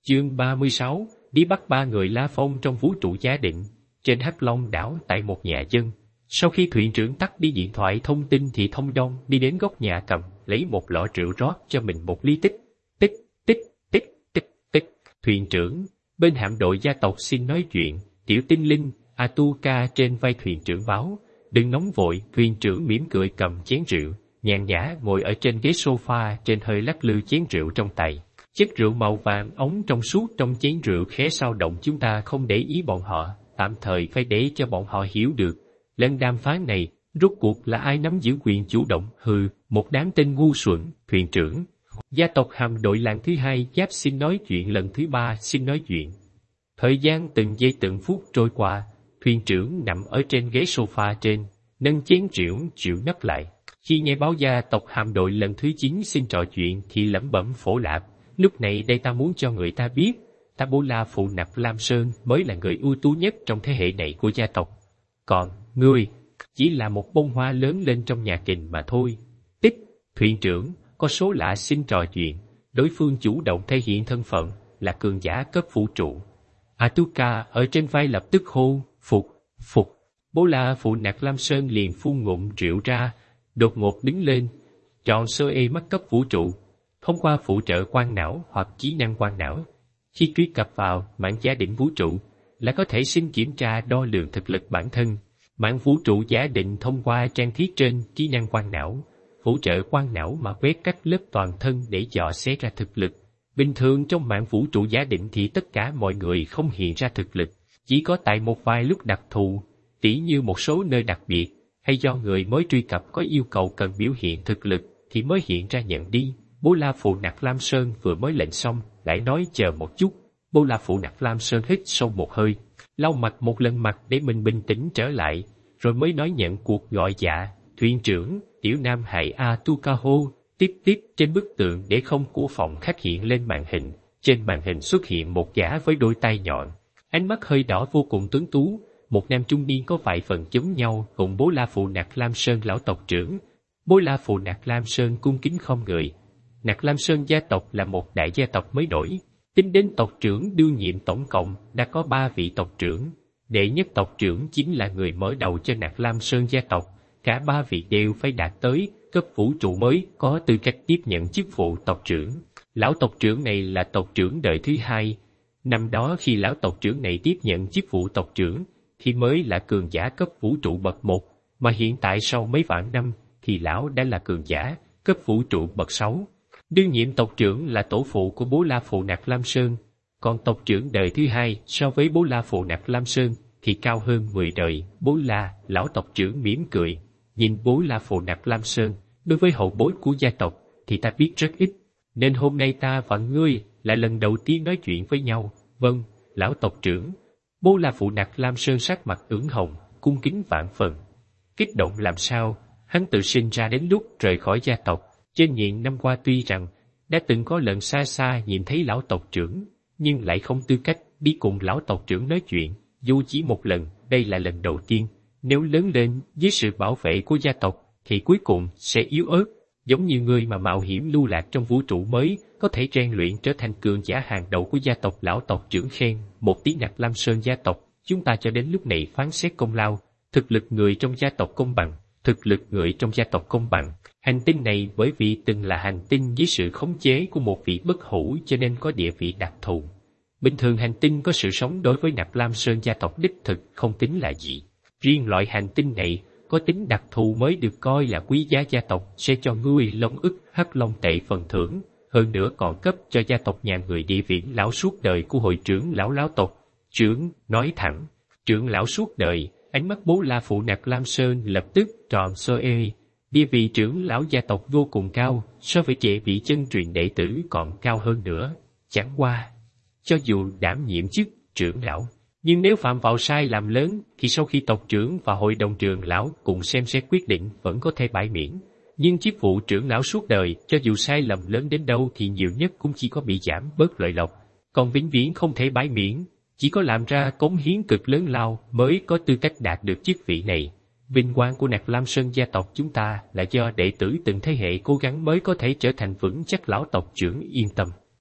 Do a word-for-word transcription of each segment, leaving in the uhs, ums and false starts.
Chương ba mươi sáu, đi bắt ba người La Phong trong vũ trụ giá định. Trên Hắc Long đảo tại một nhà dân. Sau khi thuyền trưởng tắt đi điện thoại thông tin thì Thông Đông đi đến góc nhà cầm, lấy một lọ rượu rót cho mình một ly. Tích, tích, tích, tích, tích, tích. Thuyền trưởng, bên hạm đội gia tộc xin nói chuyện. Tiểu tinh linh, Atuka trên vai thuyền trưởng báo. Đừng nóng vội, thuyền trưởng mỉm cười cầm chén rượu, nhàn nhã ngồi ở trên ghế sofa trên hơi lắc lư chén rượu trong tay. Chất rượu màu vàng ống trong suốt trong chén rượu khẽ sao động, chúng ta không để ý bọn họ, tạm thời phải để cho bọn họ hiểu được. Lần đàm phán này, rốt cuộc là ai nắm giữ quyền chủ động? Hừ, một đám tên ngu xuẩn. Thuyền trưởng, gia tộc hạm đội lần thứ hai giáp xin nói chuyện, lần thứ ba xin nói chuyện. Thời gian từng giây từng phút trôi qua, thuyền trưởng nằm ở trên ghế sofa trên, nâng chén rượu chịu nấc lại. Khi nghe báo gia tộc hạm đội lần thứ chín xin trò chuyện thì lẩm bẩm phổ lạp. Lúc này đây ta muốn cho người ta biết, ta Bố La Phụ Nạp Lam Sơn mới là người ưu tú nhất trong thế hệ này của gia tộc. Còn, ngươi, chỉ là một bông hoa lớn lên trong nhà kình mà thôi. Tích, thuyền trưởng, có số lạ xin trò chuyện, đối phương chủ động thể hiện thân phận, là cường giả cấp vũ trụ. Atuka ở trên vai lập tức hô, phục, phục. Bố La Phụ Nạp Lam Sơn liền phun ngụm rượu ra, đột ngột đứng lên, chọn sơ e mắt cấp vũ trụ. Thông qua phụ trợ quang não hoặc trí năng quang não, khi truy cập vào mạng giá định vũ trụ, là có thể xin kiểm tra đo lường thực lực bản thân. Mạng vũ trụ giả định thông qua trang thiết trên trí năng quang não, phụ trợ quang não mà quét các lớp toàn thân để dò xét ra thực lực. Bình thường trong mạng vũ trụ giả định thì tất cả mọi người không hiện ra thực lực, chỉ có tại một vài lúc đặc thù, tỉ như một số nơi đặc biệt, hay do người mới truy cập có yêu cầu cần biểu hiện thực lực thì mới hiện ra nhận đi. Bố La Phụ Nạp Lam Sơn vừa mới lệnh xong, lại nói chờ một chút. Bố La Phụ Nạp Lam Sơn hít sâu một hơi, lau mặt một lần mặt để mình bình tĩnh trở lại, rồi mới nói nhận cuộc gọi. Dạ, thuyền trưởng, tiểu nam hài Atukaho, tiếp tiếp. Trên bức tượng để không của phòng khách hiện lên màn hình, trên màn hình xuất hiện một gã với đôi tay nhọn, ánh mắt hơi đỏ vô cùng tuấn tú, một nam trung niên có vài phần giống nhau cùng Bố La Phụ Nạp Lam Sơn lão tộc trưởng. Bố La Phụ Nạp Lam Sơn cung kính không người. Nạp Lam Sơn gia tộc là một đại gia tộc mới nổi, tính đến tộc trưởng đương nhiệm tổng cộng đã có ba vị tộc trưởng. Đệ nhất tộc trưởng chính là người mở đầu cho Nạp Lam Sơn gia tộc, cả ba vị đều phải đạt tới cấp vũ trụ mới có tư cách tiếp nhận chức vụ tộc trưởng. Lão tộc trưởng này là tộc trưởng đời thứ hai. Năm đó khi lão tộc trưởng này tiếp nhận chức vụ tộc trưởng thì mới là cường giả cấp vũ trụ bậc một, mà hiện tại sau mấy vạn năm thì lão đã là cường giả cấp vũ trụ bậc sáu. Đương nhiệm tộc trưởng là tổ phụ của Bố La Phụ Nạp Lam Sơn, còn tộc trưởng đời thứ hai so với Bố La Phụ Nạp Lam Sơn thì cao hơn mười đời. Bố La, lão tộc trưởng mỉm cười, nhìn Bố La Phụ Nạp Lam Sơn, đối với hậu bối của gia tộc thì ta biết rất ít, nên hôm nay ta và ngươi là lần đầu tiên nói chuyện với nhau. Vâng, lão tộc trưởng. Bố La Phụ Nạp Lam Sơn sắc mặt ửng hồng, cung kính vạn phần. Kích động làm sao, hắn tự sinh ra đến lúc rời khỏi gia tộc. Trên nhiệm năm qua tuy rằng đã từng có lần xa xa nhìn thấy lão tộc trưởng, nhưng lại không tư cách đi cùng lão tộc trưởng nói chuyện, dù chỉ một lần, đây là lần đầu tiên. Nếu lớn lên dưới sự bảo vệ của gia tộc, thì cuối cùng sẽ yếu ớt, giống như người mà mạo hiểm lưu lạc trong vũ trụ mới, có thể rèn luyện trở thành cường giả hàng đầu của gia tộc. Lão tộc trưởng khen một tiếng Nạp Lam Sơn gia tộc, chúng ta cho đến lúc này phán xét công lao, thực lực người trong gia tộc công bằng, thực lực người trong gia tộc công bằng. Hành tinh này bởi vì từng là hành tinh dưới sự khống chế của một vị bất hủ cho nên có địa vị đặc thù. Bình thường hành tinh có sự sống đối với Nạp Lam Sơn gia tộc đích thực không tính là gì. Riêng loại hành tinh này có tính đặc thù mới được coi là quý giá, gia tộc sẽ cho ngươi long ức hắc long tệ phần thưởng, hơn nữa còn cấp cho gia tộc nhà người địa viễn lão suốt đời của hội trưởng lão lão tộc. Trưởng, nói thẳng, trưởng lão suốt đời. Ánh mắt Bố La Phụ Nạp Lam Sơn lập tức tròn sơ ê. Địa vị trưởng lão gia tộc vô cùng cao, so với trẻ vị chân truyền đệ tử còn cao hơn nữa. Chẳng qua, cho dù đảm nhiệm chức trưởng lão, nhưng nếu phạm vào sai làm lớn, thì sau khi tộc trưởng và hội đồng trưởng lão cùng xem xét quyết định vẫn có thể bãi miễn. Nhưng chức vụ trưởng lão suốt đời, cho dù sai lầm lớn đến đâu thì nhiều nhất cũng chỉ có bị giảm bớt lợi lộc, còn vĩnh viễn không thể bãi miễn. Chỉ có làm ra cống hiến cực lớn lao mới có tư cách đạt được chức vị này. Vinh quang của Nạp Lam Sơn gia tộc chúng ta là do đệ tử từng thế hệ cố gắng mới có thể trở thành vững chắc. Lão tộc trưởng yên tâm.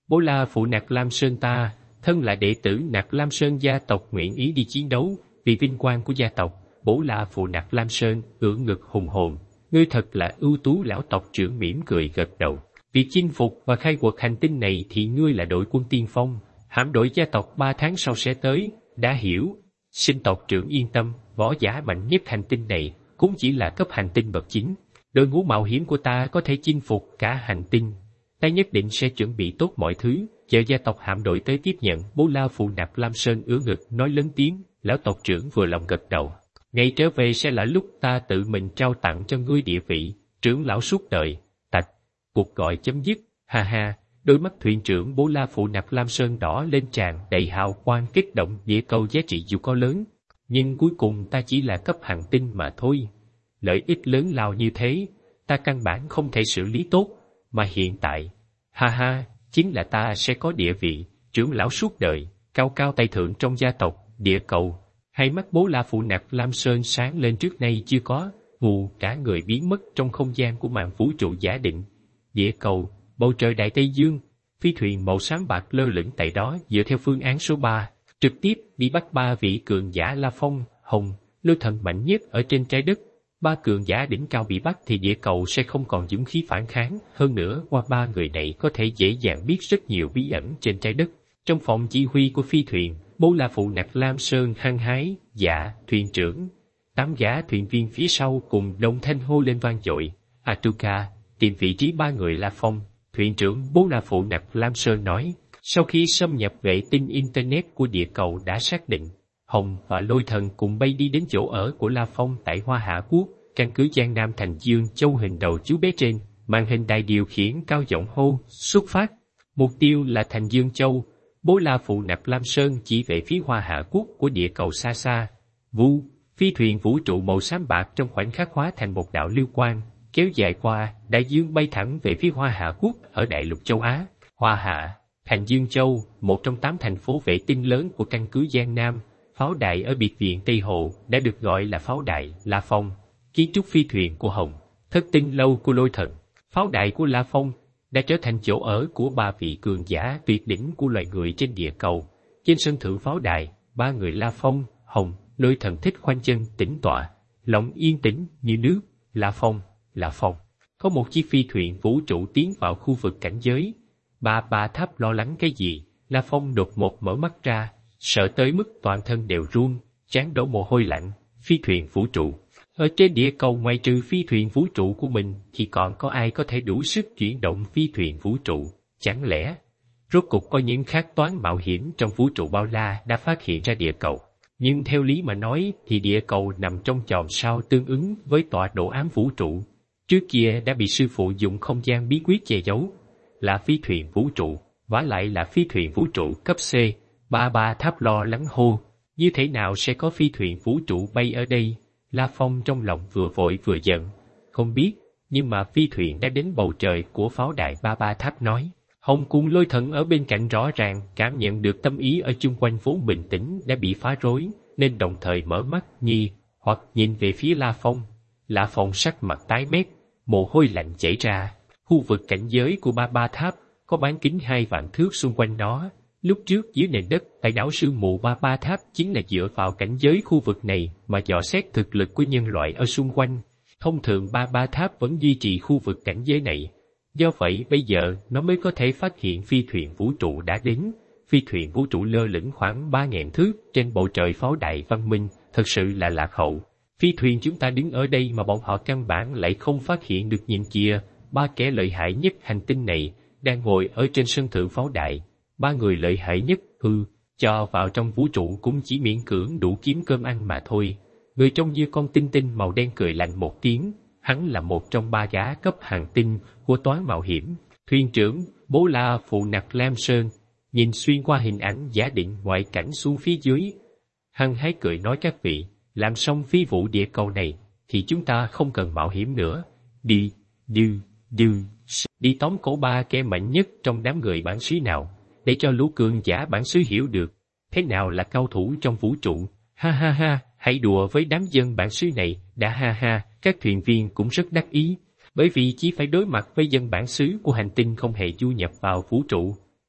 Bố La phụ Nạc Lam Sơn ta, thân là đệ tử Nạc Lam Sơn gia tộc nguyện ý đi chiến đấu, vì vinh quang của gia tộc. Bố La phụ Nạc Lam Sơn ưỡn ngực hùng hồn, ngươi thật là ưu tú. Lão tộc trưởng mỉm cười gật đầu. Việc chinh phục và khai quật hành tinh này thì ngươi là đội quân tiên phong, hạm đội gia tộc ba tháng sau sẽ tới, đã hiểu. Xin tộc trưởng yên tâm, võ giả mạnh nhất hành tinh này cũng chỉ là cấp hành tinh bậc chín. Đội ngũ mạo hiểm của ta có thể chinh phục cả hành tinh. Ta nhất định sẽ chuẩn bị tốt mọi thứ, chờ gia tộc hạm đội tới tiếp nhận. Bố La phụ Nạc Lam Sơn ưỡn ngực nói lớn tiếng. Lão tộc trưởng vừa lòng gật đầu. Ngày trở về sẽ là lúc ta tự mình trao tặng cho ngươi địa vị trưởng lão suốt đời. Tạch, cuộc gọi chấm dứt. Ha ha, đôi mắt thuyền trưởng Bố La phụ Nạc Lam Sơn đỏ lên tràn đầy hào quang kích động. Địa cầu giá trị dù có lớn, nhưng cuối cùng ta chỉ là cấp hành tinh mà thôi. Lợi ích lớn lao như thế, ta căn bản không thể xử lý tốt, mà hiện tại, ha ha, chính là ta sẽ có địa vị trưởng lão suốt đời, cao cao tại thượng trong gia tộc. Địa cầu, hai mắt Bố La phụ Nạc Lam Sơn sáng lên trước nay chưa có, vù cả người biến mất trong không gian của màn vũ trụ giả định. Địa cầu, bầu trời Đại Tây Dương, phi thuyền màu xám bạc lơ lửng tại đó dựa theo phương án số ba, trực tiếp đi bắt ba vị cường giả La Phong, Hồng, Lôi Thần mạnh nhất ở trên trái đất. Ba cường giả đỉnh cao bị bắt thì địa cầu sẽ không còn dũng khí phản kháng. Hơn nữa, qua ba người này có thể dễ dàng biết rất nhiều bí ẩn trên trái đất. Trong phòng chỉ huy của phi thuyền, Bố La phụ Nạc Lam Sơn hăng hái, dạ, thuyền trưởng. Tám gã thuyền viên phía sau cùng đồng thanh hô lên vang dội. Atuka, tìm vị trí ba người La Phong. Thuyền trưởng Bố La phụ Nạc Lam Sơn nói, sau khi xâm nhập vệ tinh Internet của địa cầu đã xác định, Hồng và Lôi Thần cùng bay đi đến chỗ ở của La Phong tại Hoa Hạ Quốc, căn cứ Giang Nam Thành Dương Châu. Hình đầu chú bé trên, màn hình đài điều khiển cao giọng hô, xuất phát. Mục tiêu là Thành Dương Châu. Bố La phụ Nạc Lam Sơn chỉ về phía Hoa Hạ Quốc của địa cầu xa xa. Vu, phi thuyền vũ trụ màu xám bạc trong khoảnh khắc hóa thành một đạo lưu quang, kéo dài qua đại dương bay thẳng về phía Hoa Hạ Quốc ở đại lục châu Á. Hoa Hạ, Thành Dương Châu, một trong tám thành phố vệ tinh lớn của căn cứ Giang Nam. Pháo đài ở biệt viện Tây Hồ đã được gọi là pháo đài La Phong. Kiến trúc phi thuyền của Hồng, thất tinh lâu của Lôi Thần, pháo đài của La Phong đã trở thành chỗ ở của ba vị cường giả tuyệt đỉnh của loài người trên địa cầu. Trên sân thượng pháo đài, ba người La Phong, Hồng, Lôi Thần thích khoanh chân tĩnh tọa, lòng yên tĩnh như nước. La Phong, La Phong. Có một chiếc phi thuyền vũ trụ tiến vào khu vực cảnh giới. Ba Ba Tháp lo lắng cái gì? La Phong đột ngột mở mắt ra, sợ tới mức toàn thân đều run, trán đổ mồ hôi lạnh. Phi thuyền vũ trụ. Ở trên địa cầu ngoài trừ phi thuyền vũ trụ của mình thì còn có ai có thể đủ sức chuyển động phi thuyền vũ trụ? Chẳng lẽ rốt cục có những khát toán mạo hiểm trong vũ trụ bao la đã phát hiện ra địa cầu? Nhưng theo lý mà nói thì địa cầu nằm trong chòm sao tương ứng với tọa độ ám vũ trụ. Trước kia đã bị sư phụ dùng không gian bí quyết che giấu. Là phi thuyền vũ trụ, vả lại là phi thuyền vũ trụ cấp C. Ba Ba Tháp lo lắng hô, như thế nào sẽ có phi thuyền vũ trụ bay ở đây? La Phong trong lòng vừa vội vừa giận, không biết, nhưng mà phi thuyền đã đến bầu trời của pháo đài Ba Ba Tháp nói. Hồng cùng Lôi Thần ở bên cạnh rõ ràng cảm nhận được tâm ý ở chung quanh vốn bình tĩnh đã bị phá rối, nên đồng thời mở mắt nghi hoặc nhìn về phía La Phong. La Phong sắc mặt tái mét, mồ hôi lạnh chảy ra. Khu vực cảnh giới của Ba Ba Tháp có bán kính hai vạn thước xung quanh nó. Lúc trước dưới nền đất tại đảo Sương Mù Ba Ba Tháp chính là dựa vào cảnh giới khu vực này mà dò xét thực lực của nhân loại ở xung quanh. Thông thường Ba Ba Tháp vẫn duy trì khu vực cảnh giới này. Do vậy bây giờ nó mới có thể phát hiện phi thuyền vũ trụ đã đến. Phi thuyền vũ trụ lơ lửng khoảng ba nghìn thước trên bầu trời pháo đài văn minh, thật sự là lạc hậu. Phi thuyền chúng ta đứng ở đây mà bọn họ căn bản lại không phát hiện được. Nhìn kìa, ba kẻ lợi hại nhất hành tinh này đang ngồi ở trên sân thượng pháo đài. Ba người lợi hại nhất, hư, cho vào trong vũ trụ cũng chỉ miễn cưỡng đủ kiếm cơm ăn mà thôi. Người trông như con tinh tinh màu đen cười lạnh một tiếng, hắn là một trong ba gã cấp hàng tinh của toán mạo hiểm. Thuyền trưởng, Bố La phụ Nạc Lam Sơn, nhìn xuyên qua hình ảnh giả định ngoại cảnh xuống phía dưới. Hăng hái cười nói, các vị, làm xong phi vụ địa cầu này, thì chúng ta không cần mạo hiểm nữa. Đi, đi, đi, đi tóm cổ ba kẻ mạnh nhất trong đám người bản xứ nào, để cho lũ cường giả bản xứ hiểu được thế nào là cao thủ trong vũ trụ. Ha ha ha, hãy đùa với đám dân bản xứ này, đã ha ha. Các thuyền viên cũng rất đắc ý, bởi vì chỉ phải đối mặt với dân bản xứ của hành tinh không hề du nhập vào vũ trụ.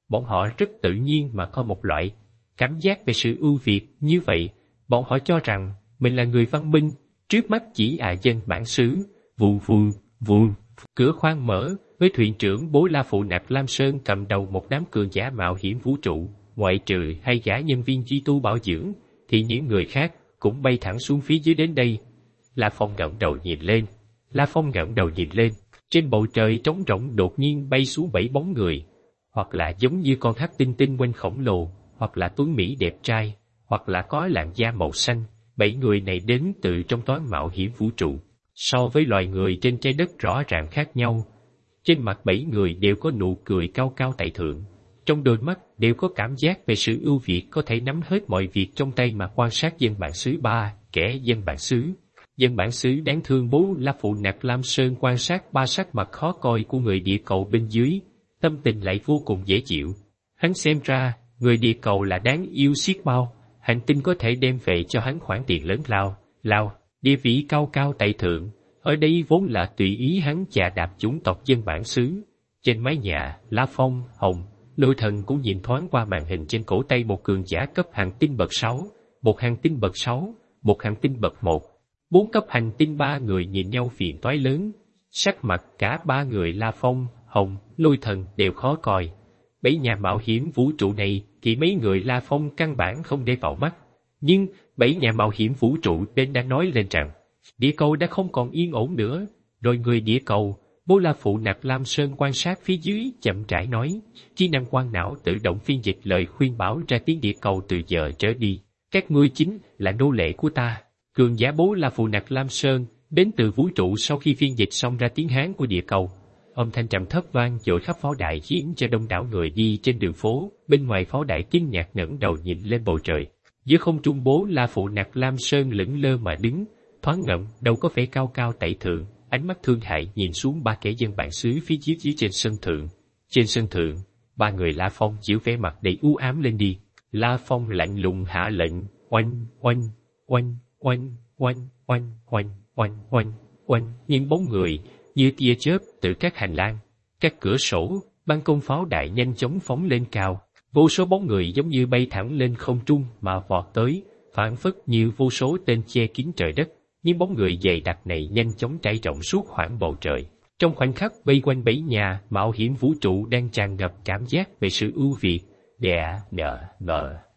Bọn họ rất tự nhiên mà có một loại cảm giác về sự ưu việt như vậy. Bọn họ cho rằng mình là người văn minh, trước mắt chỉ à dân bản xứ. Vù vù, vù, cửa khoang mở, với thuyền trưởng Bố La Phụ Nạp Lam Sơn cầm đầu một đám cường giả mạo hiểm vũ trụ, ngoại trừ hai gã nhân viên duy tu bảo dưỡng, thì những người khác cũng bay thẳng xuống phía dưới đến đây. La Phong ngẩng đầu nhìn lên, La Phong ngẩng đầu nhìn lên, trên bầu trời trống rỗng đột nhiên bay xuống bảy bóng người, hoặc là giống như con thác tinh tinh quanh khổng lồ, hoặc là tuấn mỹ đẹp trai, hoặc là có làn da màu xanh. Bảy người này đến từ trong toán mạo hiểm vũ trụ. So với loài người trên trái đất rõ ràng khác nhau. Trên mặt bảy người đều có nụ cười cao cao tại thượng. Trong đôi mắt đều có cảm giác về sự ưu việt, có thể nắm hết mọi việc trong tay mà quan sát dân bản xứ. Ba kẻ dân bản xứ. Dân bản xứ đáng thương Bố La Phụ Nạp Lam Sơn quan sát ba sắc mặt khó coi của người địa cầu bên dưới, tâm tình lại vô cùng dễ chịu. Hắn xem ra, người địa cầu là đáng yêu xiết bao, hành tinh có thể đem về cho hắn khoản tiền lớn lao, lao, địa vị cao cao tại thượng. Ở đây vốn là tùy ý hắn chà đạp chủng tộc dân bản xứ. Trên mái nhà, La Phong, Hồng, Lôi Thần cũng nhìn thoáng qua màn hình trên cổ tay một cường giả cấp hành tinh bậc sáu, một hành tinh bậc sáu, một hành tinh bậc một. Bốn cấp hành tinh. Ba người nhìn nhau phiền toái lớn. Sắc mặt cả ba người La Phong, Hồng, Lôi Thần đều khó coi. Bảy nhà mạo hiểm vũ trụ này thì mấy người La Phong căn bản không để vào mắt. Nhưng bảy nhà mạo hiểm vũ trụ đến đã nói lên rằng địa cầu đã không còn yên ổn nữa. Rồi người địa cầu, Bố La Phụ Nạp Lam Sơn quan sát phía dưới chậm rãi nói, trí năng quang não tự động phiên dịch lời khuyên bảo ra tiếng địa cầu từ giờ trở đi. Các ngươi chính là nô lệ của ta. Cường giả Bố La Phụ Nạp Lam Sơn đến từ vũ trụ sau khi phiên dịch xong ra tiếng Hán của địa cầu. Âm thanh trầm thấp vang dội khắp pháo đài khiến cho đông đảo người đi trên đường phố. Bên ngoài pháo đài kinh ngạc ngẩng đầu nhìn lên bầu trời. Giữa không trung Bố La Phụ Nạp Lam Sơn lững lơ mà đứng, thoáng ngậm, đầu có vẻ cao cao tại thượng, ánh mắt thương hại nhìn xuống ba kẻ dân bản xứ phía dưới dưới trên sân thượng. Trên sân thượng, ba người La Phong chịu vẻ mặt đầy u ám lên đi. La Phong lạnh lùng hạ lệnh, oanh, oanh, oanh, oanh, oanh, oanh, oanh, oanh, oanh, oanh. Những bóng người như tia chớp từ các hành lang, các cửa sổ, ban công pháo đài nhanh chóng phóng lên cao. Vô số bóng người giống như bay thẳng lên không trung mà vọt tới, phảng phất như vô số tên che kín trời đất. Những bóng người dày đặc này nhanh chóng trải rộng suốt khoảng bầu trời. Trong khoảnh khắc vây quanh bảy nhà mạo hiểm vũ trụ đang tràn ngập cảm giác về sự ưu việt. Đè nợ nợ